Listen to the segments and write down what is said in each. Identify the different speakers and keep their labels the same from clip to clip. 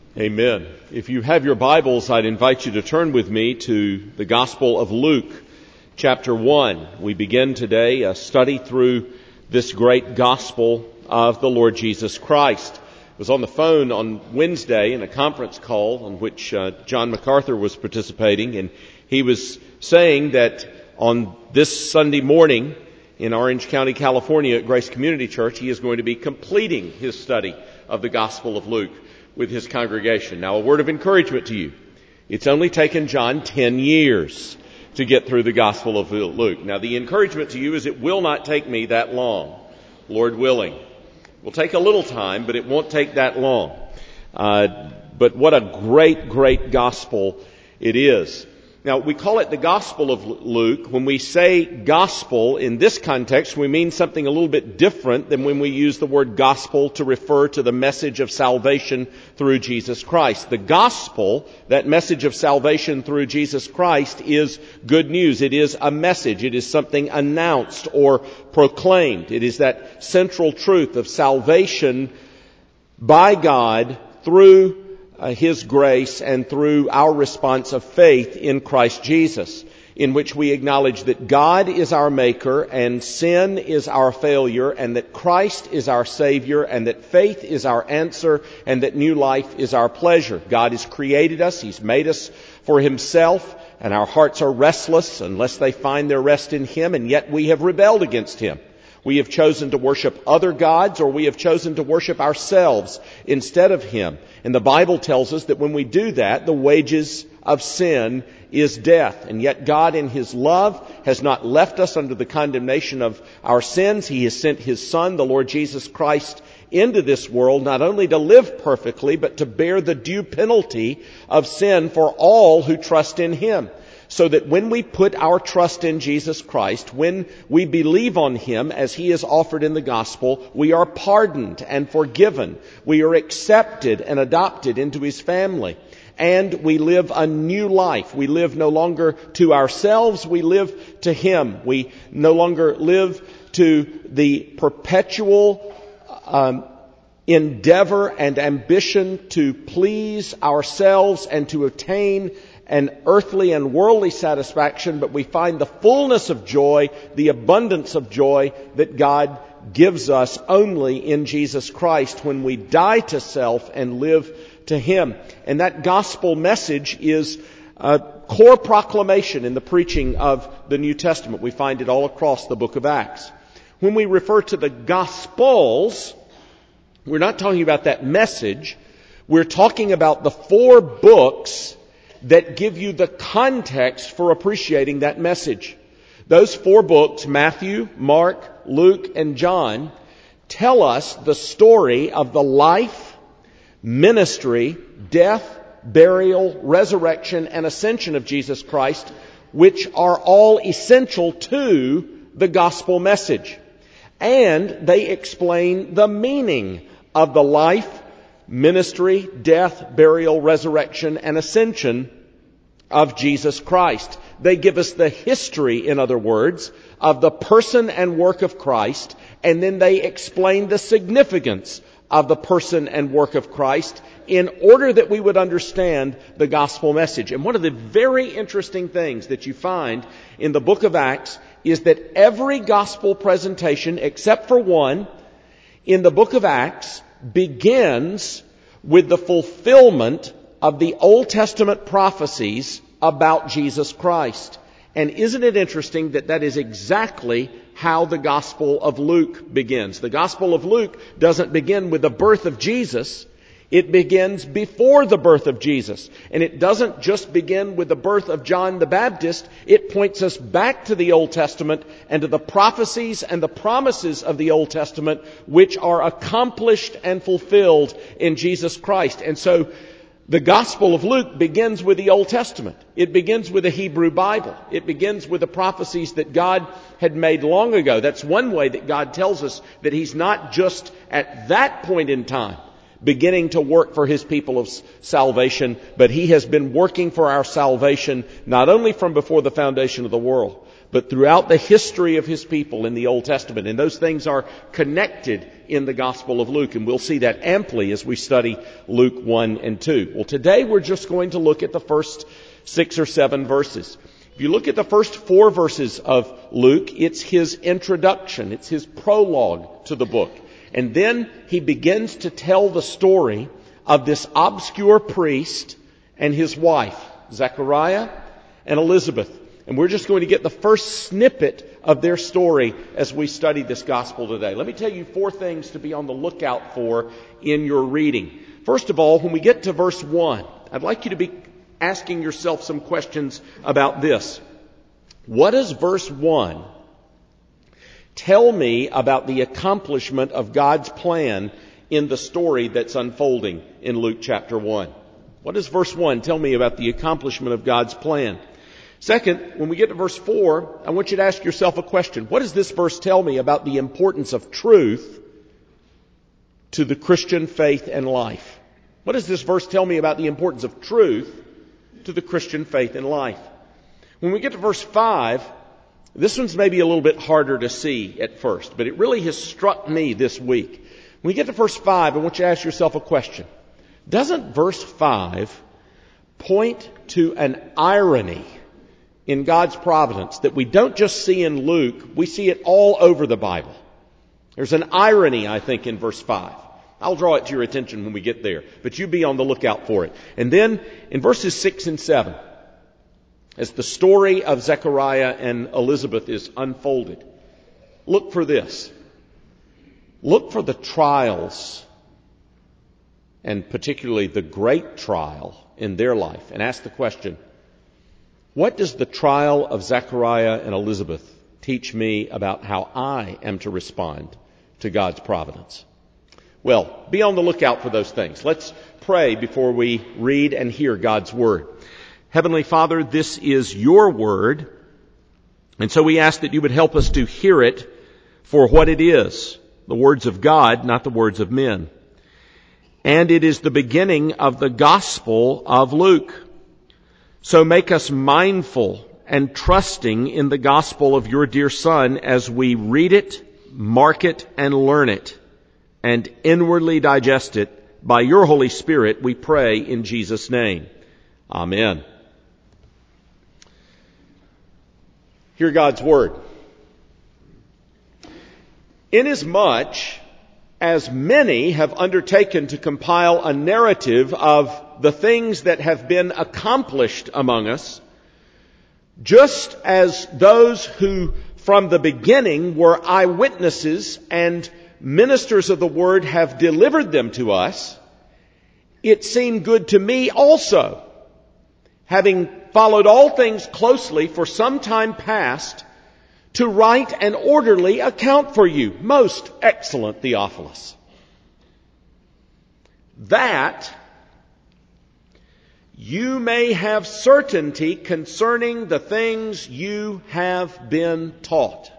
Speaker 1: Amen. If you have your Bibles, I'd invite you to turn with me to the Gospel of Luke, chapter 1. We begin today a study through this great Gospel of the Lord Jesus Christ. I was on the phone on Wednesday in a conference call on which John MacArthur was participating, and he was saying that on this Sunday morning in Orange County, California at Grace Community Church, he is going to be completing his study of the Gospel of Luke with his congregation. Now, a word of encouragement to you. It's only taken John 10 years to get through the Gospel of Luke. Now, the encouragement to you is it will not take me that long, Lord willing. It will take a little time, but it won't take that long. But what a great gospel it is. Now, we call it the Gospel of Luke. When we say gospel in this context, we mean something a little bit different than when we use the word gospel to refer to the message of salvation through Jesus Christ. The gospel, that message of salvation through Jesus Christ, is good news. It is a message. It is something announced or proclaimed. It is that central truth of salvation by God through His grace and through our response of faith in Christ Jesus, in which we acknowledge that God is our maker and sin is our failure, and that Christ is our Savior, and that faith is our answer, and that new life is our pleasure. God has created us. He's made us for Himself, and our hearts are restless unless they find their rest in Him, and yet we have rebelled against Him. We have chosen to worship other gods, or we have chosen to worship ourselves instead of Him. And the Bible tells us that when we do that, the wages of sin is death. And yet God, in His love, has not left us under the condemnation of our sins. He has sent His Son, the Lord Jesus Christ, into this world, not only to live perfectly, but to bear the due penalty of sin for all who trust in Him. So that when we put our trust in Jesus Christ, when we believe on Him as He is offered in the gospel, we are pardoned and forgiven. We are accepted and adopted into His family. And we live a new life. We live no longer to ourselves, we live to Him. We no longer live to the perpetual endeavor and ambition to please ourselves and to attain an earthly and worldly satisfaction, but we find the fullness of joy, the abundance of joy that God gives us only in Jesus Christ when we die to self and live to Him. And that gospel message is a core proclamation in the preaching of the New Testament. We find it all across the book of Acts. When we refer to the Gospels, we're not talking about that message. We're talking about the 4 books that give you the context for appreciating that message. Those 4 books, Matthew, Mark, Luke, and John, tell us the story of the life, ministry, death, burial, resurrection, and ascension of Jesus Christ, which are all essential to the gospel message. And they explain the meaning of the life, ministry, death, burial, resurrection, and ascension of Jesus Christ. They give us the history, in other words, of the person and work of Christ, and then they explain the significance of the person and work of Christ in order that we would understand the gospel message. And one of the very interesting things that you find in the book of Acts is that every gospel presentation, except for one, in the book of Acts begins with the fulfillment of the Old Testament prophecies about Jesus Christ. And isn't it interesting that that is exactly how the Gospel of Luke begins? The Gospel of Luke doesn't begin with the birth of Jesus. It begins before the birth of Jesus. And it doesn't just begin with the birth of John the Baptist. It points us back to the Old Testament and to the prophecies and the promises of the Old Testament, which are accomplished and fulfilled in Jesus Christ. And so the Gospel of Luke begins with the Old Testament. It begins with the Hebrew Bible. It begins with the prophecies that God had made long ago. That's one way that God tells us that He's not just at that point in time beginning to work for His people of salvation, but He has been working for our salvation not only from before the foundation of the world, but throughout the history of His people in the Old Testament. And those things are connected in the Gospel of Luke, and we'll see that amply as we study Luke 1 and 2. Well, today we're just going to look at the first 6 or 7 verses. If you look at the first 4 verses of Luke, it's his introduction, it's his prologue to the book. And then he begins to tell the story of this obscure priest and his wife, Zechariah and Elizabeth. And we're just going to get the first snippet of their story as we study this gospel today. Let me tell you 4 things to be on the lookout for in your reading. First of all, when we get to verse 1, I'd like you to be asking yourself some questions about this. What does verse 1 tell me about the accomplishment of God's plan in the story that's unfolding in Luke chapter 1? What does verse 1 tell me about the accomplishment of God's plan? Second, when we get to verse 4, I want you to ask yourself a question. What does this verse tell me about the importance of truth to the Christian faith and life? What does this verse tell me about the importance of truth to the Christian faith and life? When we get to verse 5, this one's maybe a little bit harder to see at first, but it really has struck me this week. When we get to verse 5, I want you to ask yourself a question. Doesn't verse 5 point to an irony in God's providence that we don't just see in Luke, we see it all over the Bible? There's an irony, I think, in verse 5. I'll draw it to your attention when we get there, but you be on the lookout for it. And then in verses 6 and 7, as the story of Zechariah and Elizabeth is unfolded, look for this. Look for the trials, and particularly the great trial in their life, and ask the question, what does the trial of Zechariah and Elizabeth teach me about how I am to respond to God's providence? Well, be on the lookout for those things. Let's pray before we read and hear God's Word. Heavenly Father, this is your Word, and so we ask that you would help us to hear it for what it is, the words of God, not the words of men. And it is the beginning of the Gospel of Luke. So make us mindful and trusting in the gospel of your dear Son as we read it, mark it, and learn it, and inwardly digest it. By your Holy Spirit, we pray in Jesus' name. Amen. Hear God's Word. Inasmuch as many have undertaken to compile a narrative of the things that have been accomplished among us, just as those who from the beginning were eyewitnesses and ministers of the Word have delivered them to us, it seemed good to me also, having followed all things closely for some time past, to write an orderly account for you, most excellent Theophilus, that you may have certainty concerning the things you have been taught.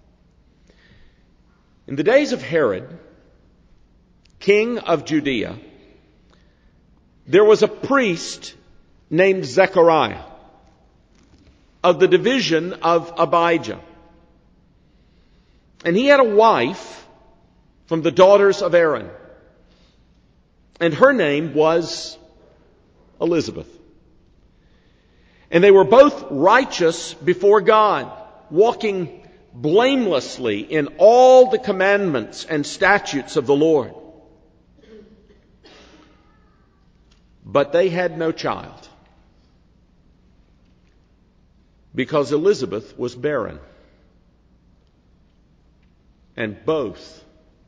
Speaker 1: In the days of Herod, king of Judea, there was a priest named Zechariah of the division of Abijah. And he had a wife from the daughters of Aaron. And her name was Elizabeth. And they were both righteous before God, walking blamelessly in all the commandments and statutes of the Lord. But they had no child, because Elizabeth was barren. And both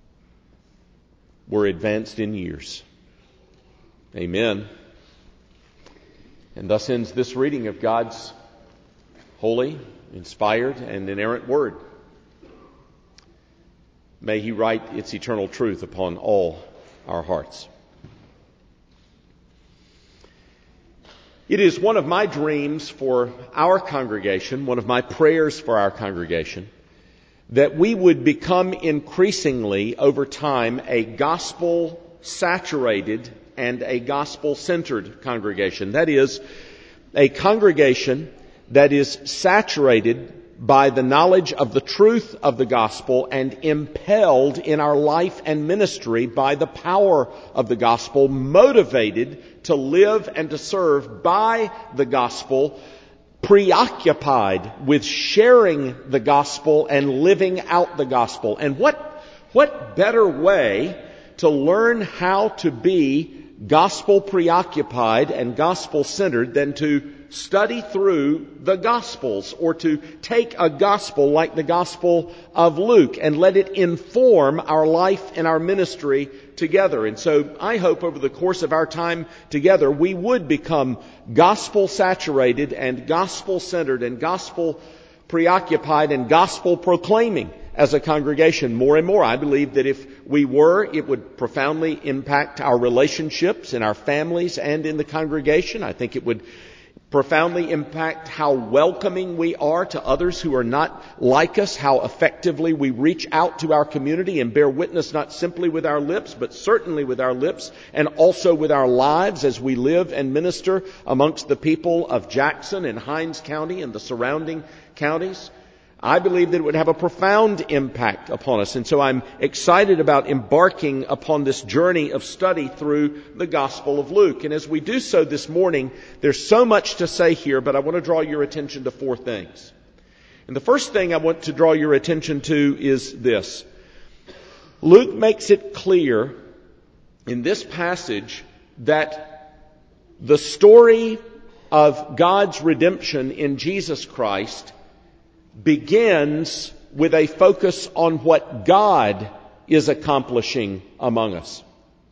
Speaker 1: were advanced in years. Amen. And thus ends this reading of God's holy, inspired, and inerrant Word. May He write its eternal truth upon all our hearts. It is one of my dreams for our congregation, one of my prayers for our congregation, that we would become increasingly over time a gospel-saturated and a gospel-centered congregation. That is, a congregation that is saturated by the knowledge of the truth of the gospel and impelled in our life and ministry by the power of the gospel, motivated to live and to serve by the gospel, preoccupied with sharing the gospel and living out the gospel. And what better way to learn how to be gospel preoccupied and gospel centered than to study through the Gospels, or to take a gospel like the Gospel of Luke and let it inform our life and our ministry together. And so I hope over the course of our time together we would become gospel saturated and gospel centered and gospel preoccupied and gospel proclaiming as a congregation more and more. I believe that if we were, it would profoundly impact our relationships in our families and in the congregation. I think it would profoundly impact how welcoming we are to others who are not like us, how effectively we reach out to our community and bear witness not simply with our lips, but certainly with our lips and also with our lives as we live and minister amongst the people of Jackson and Hinds County and the surrounding counties. I believe that it would have a profound impact upon us. And so I'm excited about embarking upon this journey of study through the Gospel of Luke. And as we do so this morning, there's so much to say here, but I want to draw your attention to four things. And the first thing I want to draw your attention to is this. Luke makes it clear in this passage that the story of God's redemption in Jesus Christ begins with a focus on what God is accomplishing among us.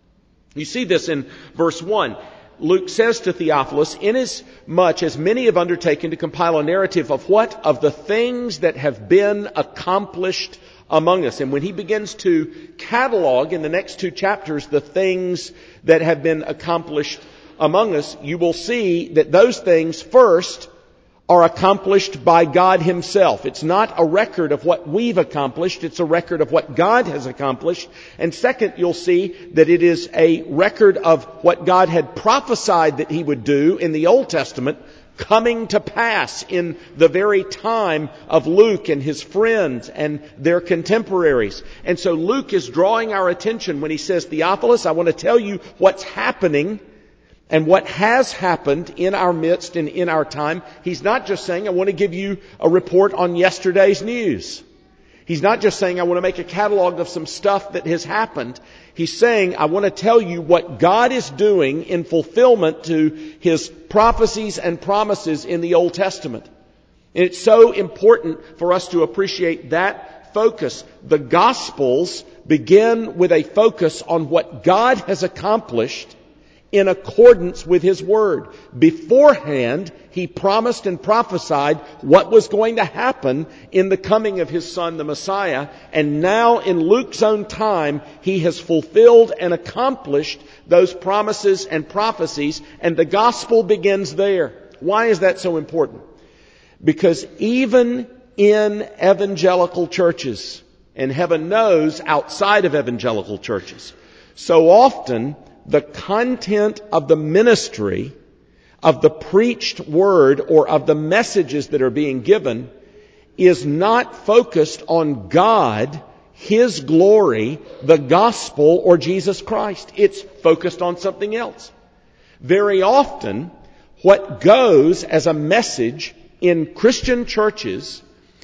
Speaker 1: You see this in verse 1. Luke says to Theophilus, "Inasmuch as many have undertaken to compile a narrative of what? Of the things that have been accomplished among us." And when he begins to catalog in the next two chapters the things that have been accomplished among us, you will see that those things first are accomplished by God Himself. It's not a record of what we've accomplished, it's a record of what God has accomplished. And second, you'll see that it is a record of what God had prophesied that He would do in the Old Testament coming to pass in the very time of Luke and his friends and their contemporaries. And so Luke is drawing our attention when he says, "Theophilus, I want to tell you what's happening and what has happened in our midst and in our time." He's not just saying, "I want to give you a report on yesterday's news." He's not just saying, "I want to make a catalog of some stuff that has happened." He's saying, "I want to tell you what God is doing in fulfillment to His prophecies and promises in the Old Testament." And it's so important for us to appreciate that focus. The Gospels begin with a focus on what God has accomplished in accordance with His Word. Beforehand, He promised and prophesied what was going to happen in the coming of His Son, the Messiah. And now, in Luke's own time, He has fulfilled and accomplished those promises and prophecies, and the Gospel begins there. Why is that so important? Because even in evangelical churches, and heaven knows outside of evangelical churches, so often the content of the ministry, of the preached word, or of the messages that are being given is not focused on God, His glory, the gospel, or Jesus Christ. It's focused on something else. Very often, what goes as a message in Christian churches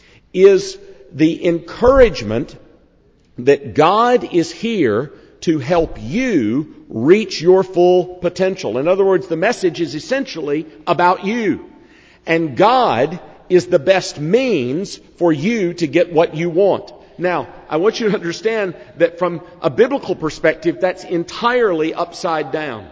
Speaker 1: is the encouragement that God is here to help you reach your full potential. In other words, the message is essentially about you. And God is the best means for you to get what you want. Now, I want you to understand that from a biblical perspective, that's entirely upside down.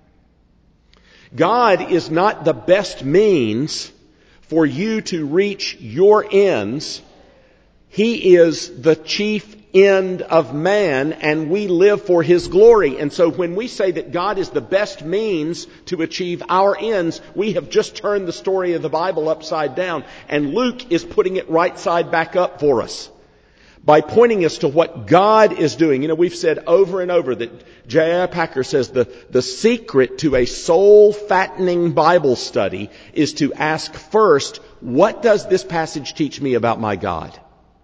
Speaker 1: God is not the best means for you to reach your ends. He is the chief end of man, and we live for His glory. And so when we say that God is the best means to achieve our ends, we have just turned the story of the Bible upside down, and Luke is putting it right side back up for us. by pointing us to what God is doing. You know, we've said over and over that J.I. Packer says the secret to a soul-fattening Bible study is to ask first, what does this passage teach me about my God?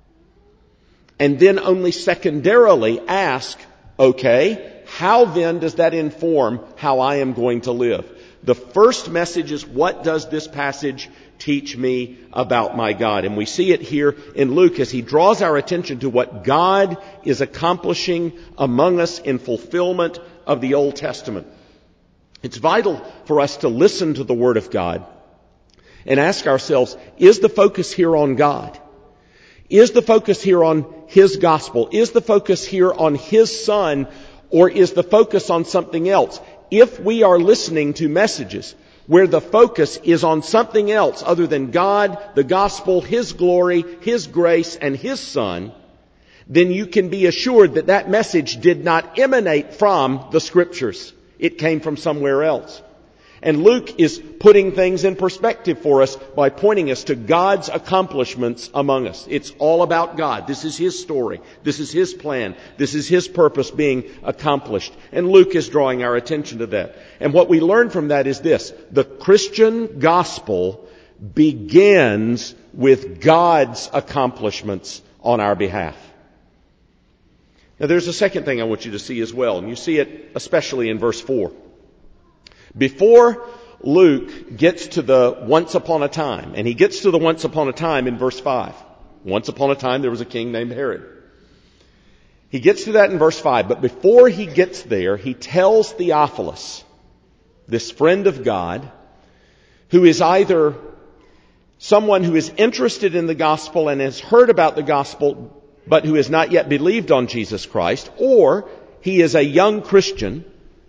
Speaker 1: And then only secondarily ask, okay, how then does that inform how I am going to live? The first message is, what does this passage teach me about my God? And we see it here in Luke as he draws our attention to what God is accomplishing among us in fulfillment of the Old Testament. It's vital for us to listen to the Word of God and ask ourselves, is the focus here on God? Is the focus here on His gospel? Is the focus here on His Son? Or is the focus on something else? If we are listening to messages where the focus is on something else other than God, the gospel, His glory, His grace, and His Son, then you can be assured that that message did not emanate from the Scriptures. It came from somewhere else. And Luke is putting things in perspective for us by pointing us to God's accomplishments among us. It's all about God. This is His story. This is His plan. This is His purpose being accomplished. And Luke is drawing our attention to that. And what we learn from that is this: the Christian gospel begins with God's accomplishments on our behalf. Now there's a second thing I want you to see as well, and you see it especially in verse 4. Before Luke gets to the once upon a time, and he gets to the once upon a time in verse 5. Once upon a time there was a king named Herod. He gets to that in verse 5, but before he gets there, he tells Theophilus, this friend of God, who is either someone who is interested in the gospel and has heard about the gospel, but who has not yet believed on Jesus Christ, or he is a young Christian,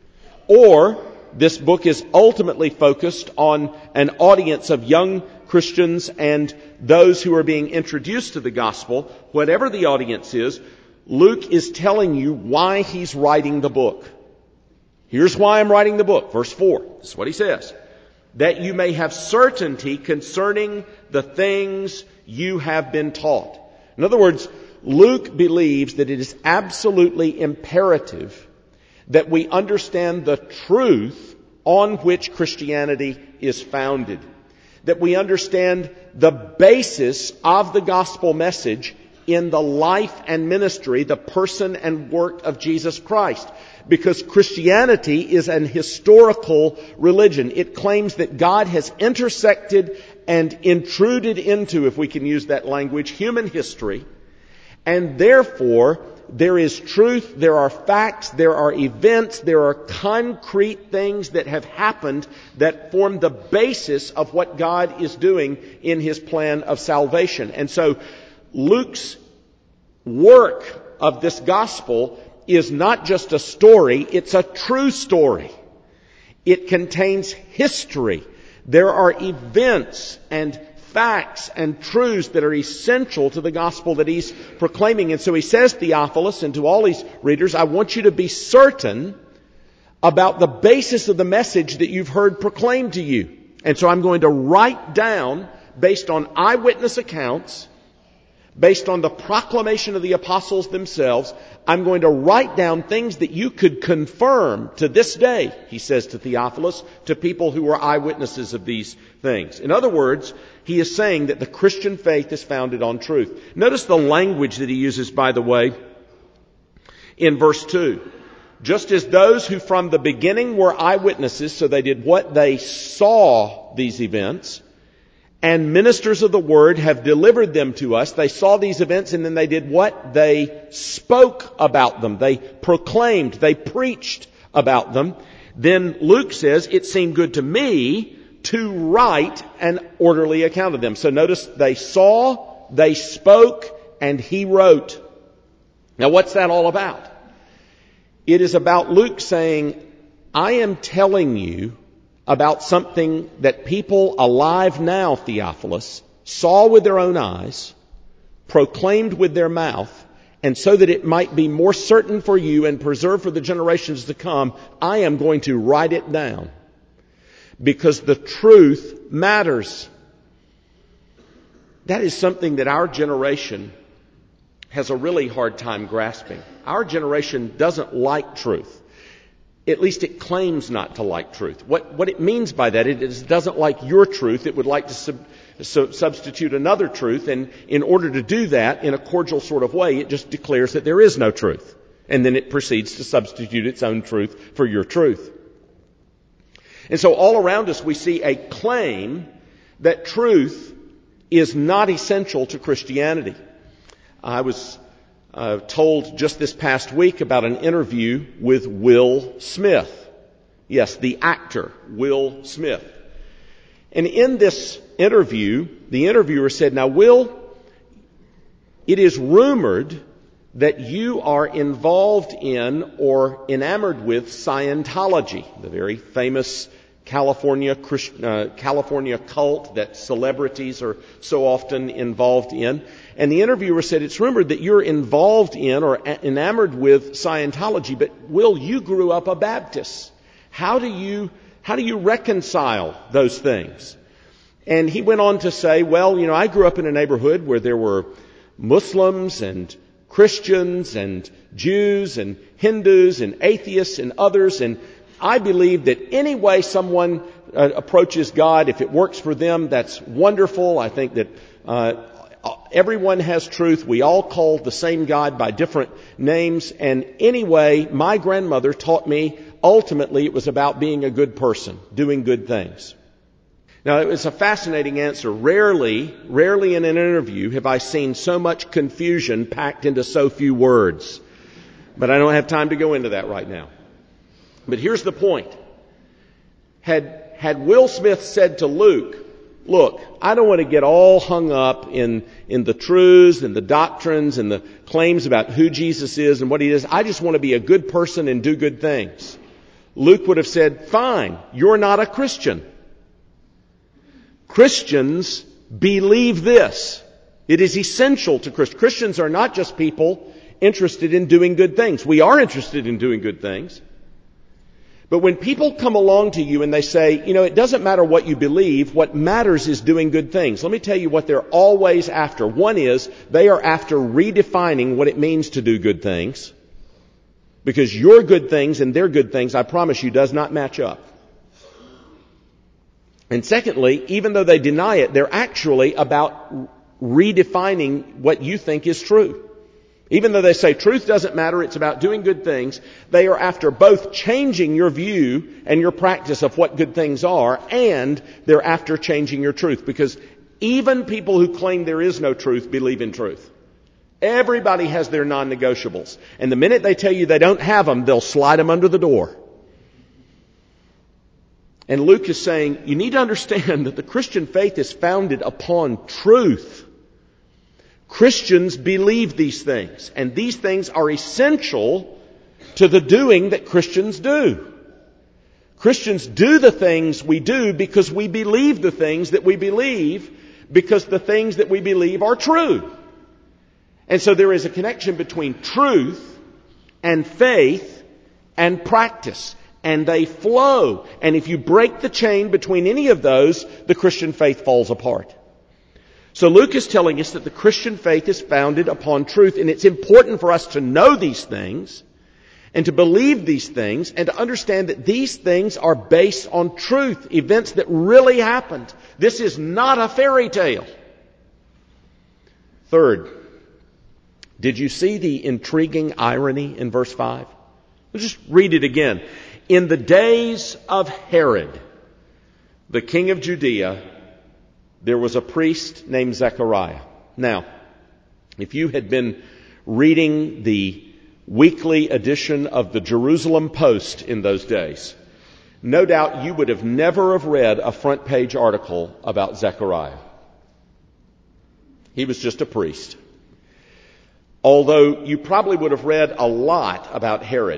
Speaker 1: or this book is ultimately focused on an audience of young Christians and those who are being introduced to the gospel. Whatever the audience is, Luke is telling you why he's writing the book. Here's why I'm writing the book. Verse 4. This is what he says. That you may have certainty concerning the things you have been taught. In other words, Luke believes that it is absolutely imperative that we understand the truth on which Christianity is founded. That we understand the basis of the gospel message in the life and ministry, the person and work of Jesus Christ. Because Christianity is an historical religion. It claims that God has intersected and intruded into, if we can use that language, human history. And therefore, there is truth, there are facts, there are events, there are concrete things that have happened that form the basis of what God is doing in His plan of salvation. And so Luke's work of this gospel is not just a story, it's a true story. It contains history. There are events and facts and truths that are essential to the gospel that he's proclaiming. And so he says, Theophilus, and to all his readers, I want you to be certain about the basis of the message that you've heard proclaimed to you. And so I'm going to write down, based on eyewitness accounts, based on the proclamation of the apostles themselves, I'm going to write down things that you could confirm to this day, he says to Theophilus, to people who are eyewitnesses of these things. In other words, he is saying that the Christian faith is founded on truth. Notice the language that he uses, by the way, in verse 2. Just as those who from the beginning were eyewitnesses, so they did what? They saw these events, and ministers of the word have delivered them to us. They saw these events and then they did what? They spoke about them. They proclaimed. They preached about them. Then Luke says, it seemed good to me to write an orderly account of them. So notice they saw, they spoke, and he wrote. Now what's that all about? It is about Luke saying, I am telling you about something that people alive now, Theophilus, saw with their own eyes, proclaimed with their mouth, and so that it might be more certain for you and preserved for the generations to come, I am going to write it down. Because the truth matters. That is something that our generation has a really hard time grasping. Our generation doesn't like truth. At least it claims not to like truth. What it means by that is it doesn't like your truth. It would like to substitute another truth. And in order to do that in a cordial sort of way, it just declares that there is no truth. And then it proceeds to substitute its own truth for your truth. And so all around us we see a claim that truth is not essential to Christianity. I was told just this past week about an interview with Will Smith. Yes, the actor, Will Smith. And in this interview, the interviewer said, "Now, Will, it is rumored that you are involved in or enamored with Scientology, the very famous California cult that celebrities are so often involved in." And the interviewer said, "It's rumored that you're involved in or enamored with Scientology, but Will, you grew up a Baptist. How do you reconcile those things?" And he went on to say, "Well, I grew up in a neighborhood where there were Muslims and Christians and Jews and Hindus and atheists and others, and I believe that any way someone approaches God, if it works for them, that's wonderful. I think that everyone has truth. We all call the same God by different names. And anyway, my grandmother taught me ultimately it was about being a good person, doing good things." Now, it was a fascinating answer. Rarely in an interview have I seen so much confusion packed into so few words. But I don't have time to go into that right now. But here's the point. Had Will Smith said to Luke, "Look, I don't want to get all hung up in the truths and the doctrines and the claims about who Jesus is and what he is. I just want to be a good person and do good things." Luke would have said, "Fine, you're not a Christian. Christians believe this. It is essential to Christians. Christians are not just people interested in doing good things. We are interested in doing good things. But when people come along to you and they say, it doesn't matter what you believe, what matters is doing good things. Let me tell you what they're always after. One is they are after redefining what it means to do good things. Because your good things and their good things, I promise you, does not match up. And secondly, even though they deny it, they're actually about redefining what you think is true. Even though they say truth doesn't matter, it's about doing good things, they are after both changing your view and your practice of what good things are, and they're after changing your truth. Because even people who claim there is no truth believe in truth. Everybody has their non-negotiables. And the minute they tell you they don't have them, they'll slide them under the door. And Luke is saying, you need to understand that the Christian faith is founded upon truth. Christians believe these things, and these things are essential to the doing that Christians do. Christians do the things we do because we believe the things that we believe, because the things that we believe are true. And so there is a connection between truth and faith and practice. And they flow. And if you break the chain between any of those, the Christian faith falls apart. So Luke is telling us that the Christian faith is founded upon truth. And it's important for us to know these things and to believe these things and to understand that these things are based on truth, events that really happened. This is not a fairy tale. Third, did you see the intriguing irony in verse 5? Let's just read it again. In the days of Herod, the king of Judea, there was a priest named Zechariah. Now, if you had been reading the weekly edition of the Jerusalem Post in those days, no doubt you would have never have read a front page article about Zechariah. He was just a priest. Although you probably would have read a lot about Herod.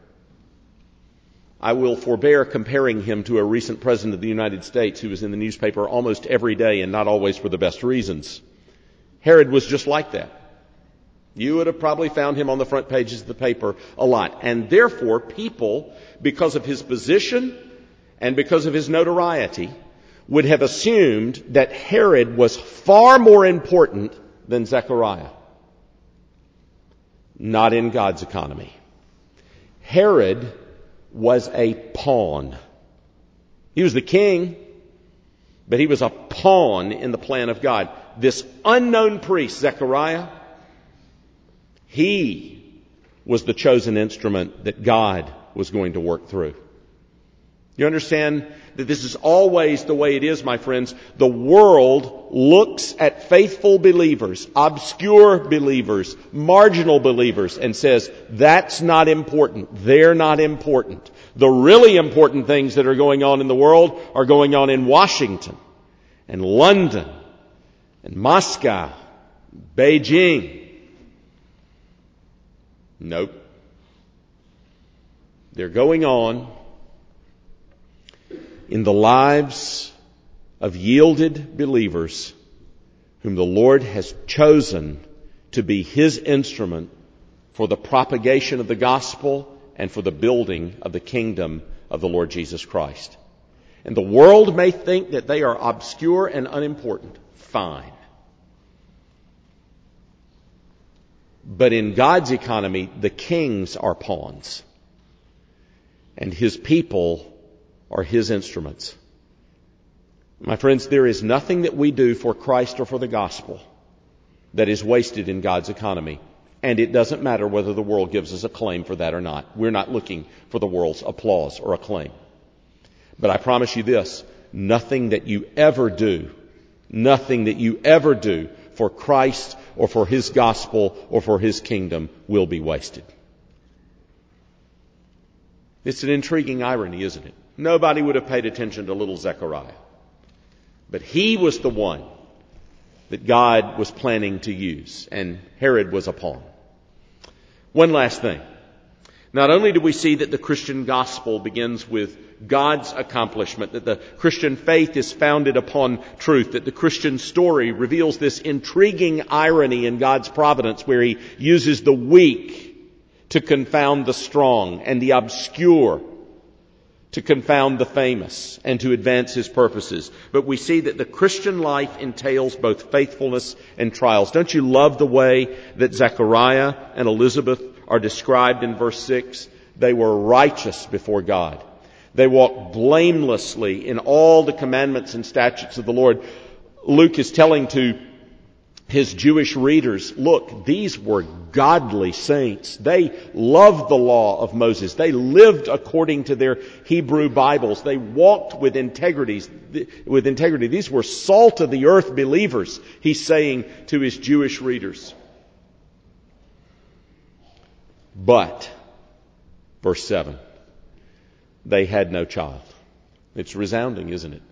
Speaker 1: I will forbear comparing him to a recent president of the United States who was in the newspaper almost every day and not always for the best reasons. Herod was just like that. You would have probably found him on the front pages of the paper a lot. And therefore, people, because of his position and because of his notoriety, would have assumed that Herod was far more important than Zechariah. not in God's economy. Herod was a pawn. He was the king, but he was a pawn in the plan of God. This unknown priest, Zechariah, he was the chosen instrument that God was going to work through. You understand that this is always the way it is, my friends. The world looks at faithful believers, obscure believers, marginal believers, and says, that's not important. They're not important. The really important things that are going on in the world are going on in Washington and London and Moscow, Beijing. Nope. They're going on in the lives of yielded believers whom the Lord has chosen to be His instrument for the propagation of the gospel and for the building of the kingdom of the Lord Jesus Christ. And the world may think that they are obscure and unimportant. Fine. But in God's economy, the kings are pawns. And His people are His instruments. My friends, there is nothing that we do for Christ or for the gospel that is wasted in God's economy. And it doesn't matter whether the world gives us acclaim for that or not. We're not looking for the world's applause or acclaim. But I promise you this, nothing that you ever do for Christ or for His gospel or for His kingdom will be wasted. It's an intriguing irony, isn't it? Nobody would have paid attention to little Zechariah. But he was the one that God was planning to use, and Herod was a pawn. One last thing. Not only do we see that the Christian gospel begins with God's accomplishment, that the Christian faith is founded upon truth, that the Christian story reveals this intriguing irony in God's providence where He uses the weak to confound the strong and the obscure to confound the famous and to advance His purposes. But we see that the Christian life entails both faithfulness and trials. Don't you love the way that Zechariah and Elizabeth are described in verse 6? They were righteous before God. They walked blamelessly in all the commandments and statutes of the Lord. Luke is telling to his Jewish readers, look, these were godly saints. They loved the law of Moses. They lived according to their Hebrew Bibles. They walked with integrity. These were salt of the earth believers, he's saying to his Jewish readers. But, verse 7, they had no child. It's resounding, isn't it?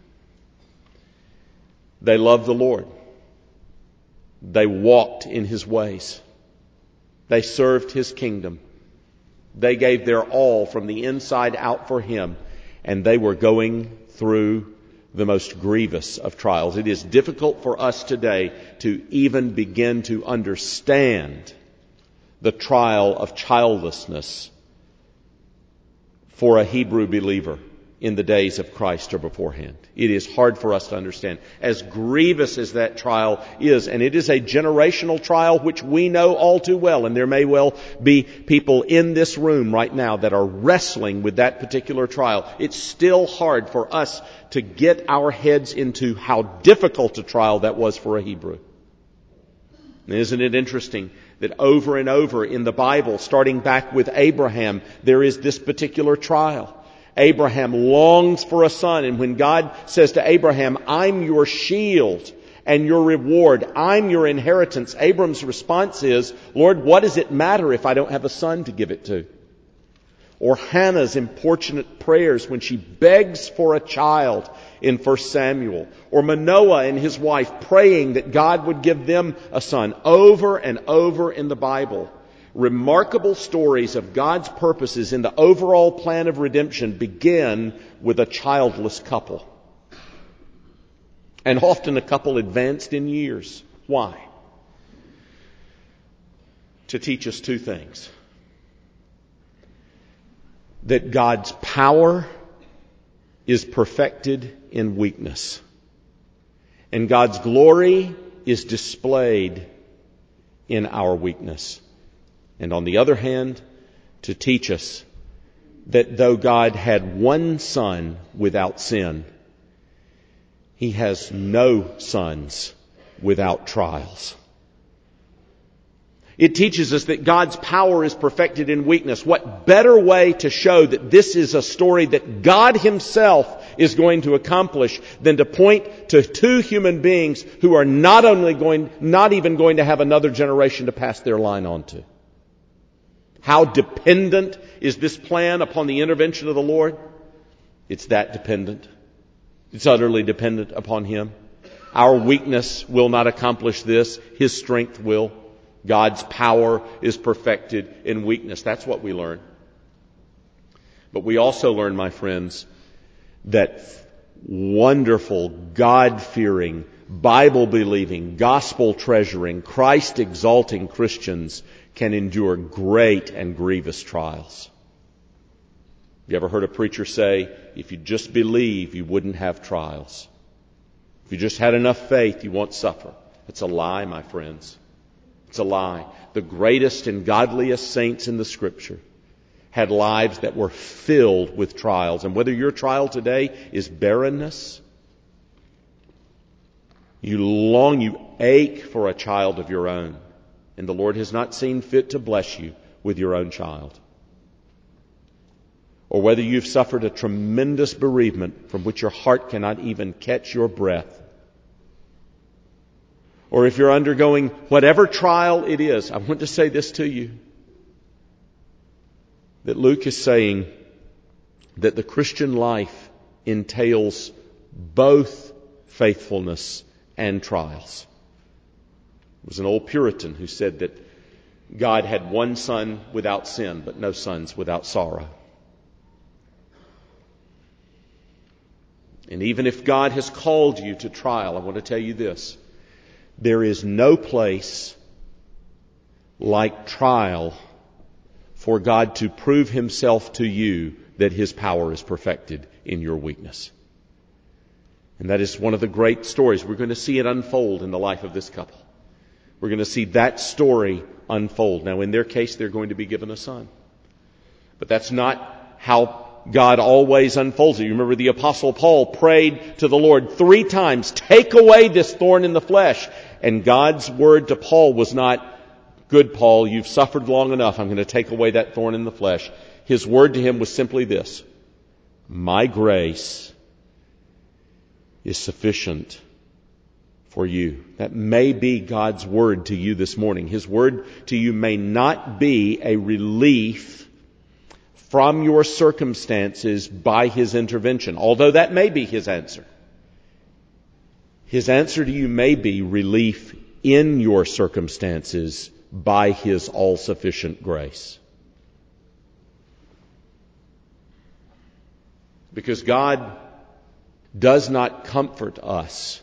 Speaker 1: They loved the Lord. They walked in His ways. They served His kingdom. They gave their all from the inside out for Him. And they were going through the most grievous of trials. It is difficult for us today to even begin to understand the trial of childlessness for a Hebrew believer in the days of Christ or beforehand. It is hard for us to understand. As grievous as that trial is, and it is a generational trial which we know all too well, and there may well be people in this room right now that are wrestling with that particular trial. It's still hard for us to get our heads into how difficult a trial that was for a Hebrew. And isn't it interesting that over and over in the Bible, starting back with Abraham, there is this particular trial. Abraham longs for a son, and when God says to Abraham, I'm your shield and your reward, I'm your inheritance, Abram's response is, Lord, what does it matter if I don't have a son to give it to? Or Hannah's importunate prayers when she begs for a child in 1 Samuel. Or Manoah and his wife praying that God would give them a son. Over and over in the Bible, remarkable stories of God's purposes in the overall plan of redemption begin with a childless couple. And often a couple advanced in years. Why? To teach us two things. That God's power is perfected in weakness. And God's glory is displayed in our weakness. And on the other hand, to teach us that though God had one Son without sin, He has no sons without trials. It teaches us that God's power is perfected in weakness. What better way to show that this is a story that God Himself is going to accomplish than to point to two human beings who are not even going to have another generation to pass their line on to. How dependent is this plan upon the intervention of the Lord? It's that dependent. It's utterly dependent upon Him. Our weakness will not accomplish this. His strength will. God's power is perfected in weakness. That's what we learn. But we also learn, my friends, that wonderful, God-fearing, Bible-believing, gospel-treasuring, Christ-exalting Christians can endure great and grievous trials. You ever heard a preacher say, if you just believe, you wouldn't have trials? If you just had enough faith, you won't suffer. It's a lie, my friends. It's a lie. The greatest and godliest saints in the Scripture had lives that were filled with trials. And whether your trial today is barrenness, you ache for a child of your own, and the Lord has not seen fit to bless you with your own child. Or whether you've suffered a tremendous bereavement from which your heart cannot even catch your breath. Or if you're undergoing whatever trial it is, I want to say this to you. That Luke is saying that the Christian life entails both faithfulness and trials. It was an old Puritan who said that God had one Son without sin, but no sons without sorrow. And even if God has called you to trial, I want to tell you this. There is no place like trial for God to prove Himself to you that His power is perfected in your weakness. And that is one of the great stories. We're going to see it unfold in the life of this couple. We're going to see that story unfold. Now, in their case, they're going to be given a son. But that's not how God always unfolds it. You remember the Apostle Paul prayed to the Lord 3 times, take away this thorn in the flesh. And God's word to Paul was not, good Paul, you've suffered long enough, I'm going to take away that thorn in the flesh. His word to him was simply this, my grace is sufficient for you. That may be God's word to you this morning. His word to you may not be a relief from your circumstances by His intervention, although that may be His answer. His answer to you may be relief in your circumstances by His all-sufficient grace. Because God does not comfort us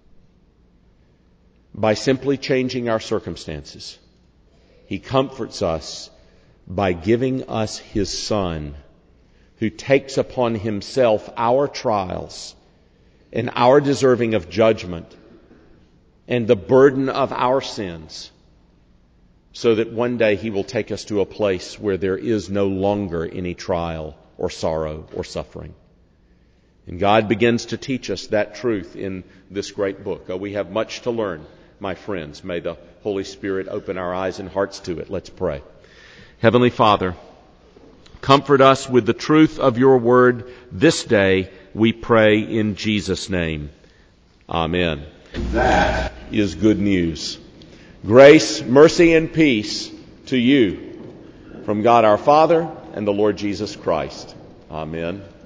Speaker 1: by simply changing our circumstances. He comforts us by giving us His Son, who takes upon Himself our trials and our deserving of judgment and the burden of our sins, so that one day He will take us to a place where there is no longer any trial or sorrow or suffering. And God begins to teach us that truth in this great book. Oh, we have much to learn, my friends. May the Holy Spirit open our eyes and hearts to it. Let's pray. Heavenly Father, comfort us with the truth of Your word this day, we pray in Jesus' name. Amen. That is good news. Grace, mercy, and peace to you from God our Father and the Lord Jesus Christ. Amen.